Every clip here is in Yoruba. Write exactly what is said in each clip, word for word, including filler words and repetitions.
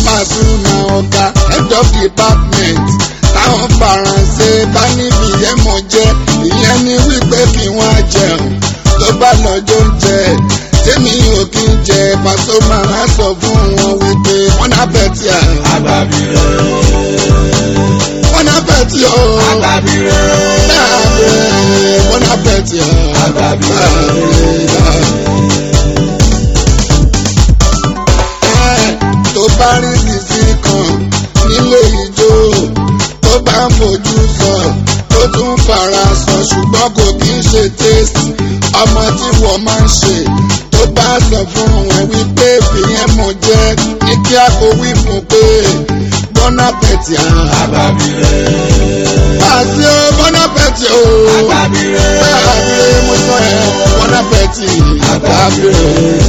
Pasuma ọ̀gá head of department táwọn faransé bá níbi ẹ̀mọ́ jẹ́ ìyẹn ní wípé kí wọ́n á jẹun tó bá lọ́jọ́ ń jẹ tèmi ò kí ń jẹ Pasuma á sọ fún wọn wípé wọ́n náà bẹ̀ tí a. Agbábíre. wọ́n náà bẹ̀ tí o. Agbábíre. wọ́n náà bẹ̀ tí a. Agbábíre. tó bá rí sisi kan nílé ijó tó bá ń fojú sọ tó tún fara sọ ṣùgbọ́n kò kí ń ṣe taste ọmọ tí wọ́n máa ń ṣe tó bá sọ fún wọn wípé fìyẹn mọ̀ jẹ́ ní kí a kò wí fún pé bọ́nà pẹ̀tì à. Agbábíre. àti ó bọ́nà pẹ̀tì o. Agbábíre. Agbábíre mo sọ ẹ̀ bọ́nà pẹ̀tì Agbábíre.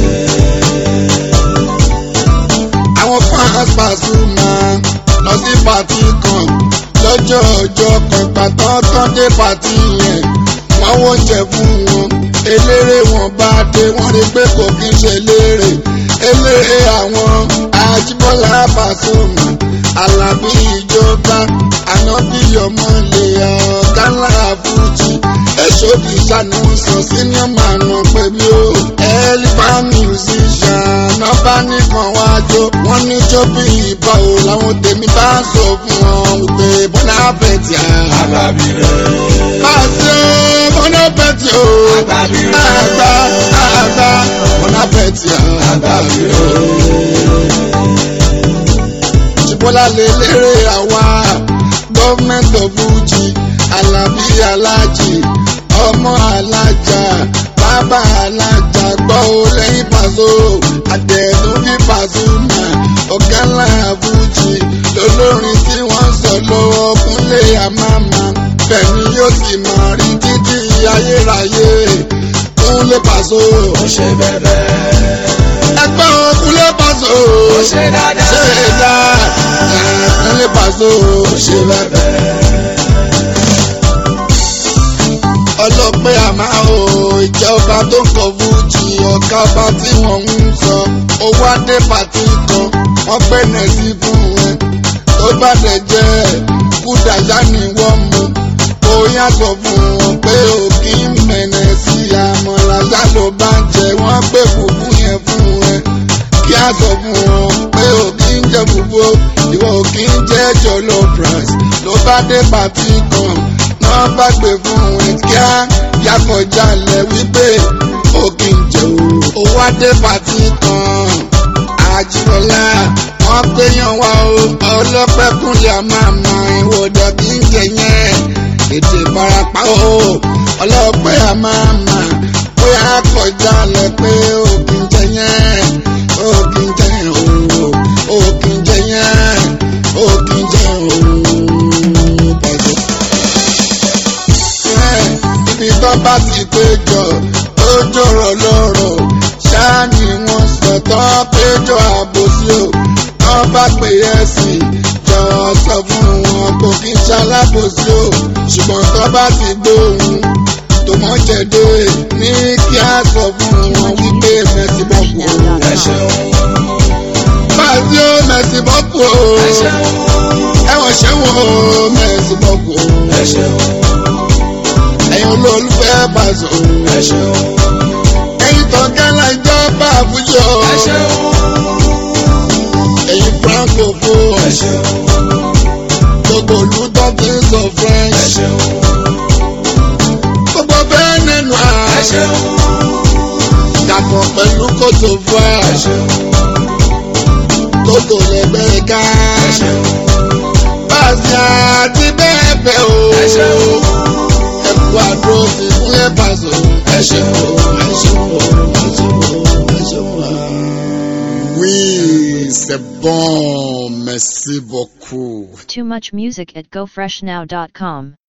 àwọn fans Pasuma lọ sí pàtí kan lọ́jọ́ ọjọ́ kan pàtó tán dé pàtí yẹn wọ́n wọ́njẹ fún wọn eléré wọn bá dé wọ́n rí pé kò kí ń ṣe eléré eléré àwọn Ajíbọ́lá Pasuma Alábí ìjọba Ànábì ọmọlé ọ̀gá ńlá Fújì èso kì í ṣàníwòsàn senior man pé mi ò ẹlífà musician náà bá nìkan wájú wọn ní jó bí ìbá o làwọn tèmi bá sọ fún wọn wípé bọ́nà pẹ̀tì à. Agbábíre. pàṣẹ bọ́nà pẹ̀tì o. Agbábíre. àgbà àgbà bọ́nà pẹ̀tì à. Agbábíre. Bọ́lá lè lérè àwa gọ́ọ̀mẹ̀ntì of Fuji Alábí alájì ọmọ alájà bàbá alájà gbọ́ ó lẹ́yìn Paso àdẹ̀tún fi Pasuma ọ̀gá ńlá Fuji lólórin tí wọ́n sọ lọ́wọ́ Kúnlé Àmàmà bẹ́ẹ̀ni yóò sì máa rí títí ayérayé Kúnlé Paso. Ó ṣe bẹ́bẹ́. ẹgbẹ́ Kúnlé Paso. Ó ṣe dáadáa. ṣe dáadáa. Kúnlé Paso. Ó ṣe bẹ́bẹ́. ọlọ́pẹ́ àmà o ìjọba tó ń kọ Fújì ọ̀gá ọba tí wọ́n ń sọ owó adé pàtí kan wọ́n pẹ̀lẹ́ sí fún wọn tó bá dẹ̀ jẹ́ kúdàyà ni wọ́n mú bóyá sọ fún wọn pé òkì ń mẹ̀nẹ̀ sí àmọ̀láyà ló bá ń jẹ wọ́n pé fùfú yẹn fún wọn kí á sọ fún wọn pé òkì ń jẹ fùfú ìwọ òkì ń jẹ jollof rice ló bá dé pàtí kan náà bá gbé fún wọn kíá yàkọjá lẹ wípé òkì ń jẹ o owó adé pàtí kan Àjíbọ́lá wọ́n gbéyàn wá o ọlọ́pẹ́ Kúnlé Àmàmà ìwòdà kí ń jẹ yẹn ètò ìfarapa o ọlọ́pẹ́ Àmàmà bóyá kọjá lẹ pé òkì ń jẹ yẹn òkì ń jẹ yẹn o òkì ń jẹ yẹn òkì ń jẹ o pàṣẹ. ibi tó bá ti péjọ tó jọrọ lọ́rọ̀ ṣáà ni wọ́n sọ tó péjọ àbòsí o wọ́n bá pè é sí jọ sọ fún wọn kò kí n ṣalábòsí o ṣùgbọ́n tó bá ti gbóhùn tó mọ̀ jẹ̀dẹ̀ ní kí á sọ fún wọn wípé mẹ́sì bọ́pù o. Ẹ ṣeun. Fàájì ó mẹ́sì bọ́pù o. Ẹ ṣeun. ẹ̀wọ̀n ṣẹ́wọ̀n o mẹ́sì bọ́pù o. Ẹ ṣeun. ẹ̀yin olólùfẹ́ Paso. Ẹ ṣeun. ẹ̀yin tọ́gẹ́lá ìjọba àbújọ. Ẹ ṣeun. ẹ̀yin francophone. Ẹ ṣeun. gbogbo olùtọ́ fi ń sọ Ẹ French. ṣeun. gbogbo bẹ́ẹ̀ nínú à. Ẹ ṣeun. dàpọ̀ pẹ̀lú Côte Ẹ d'Ivoire. ṣeun. Tótó lẹ́gbẹ̀ẹ́ ká. Ẹ ṣeun. Pàṣẹ àti bẹ́ẹ̀ bẹ́ẹ̀ o. Ẹ ṣeun. ẹ̀kú àdó ti Kúnlé Paso. Ẹ ṣeun. ẹ ṣeun o, ẹ ṣeun o, ẹ ṣeun o. Oui, c'est bon, merci beaucoup. Too much music at go fresh now dot com.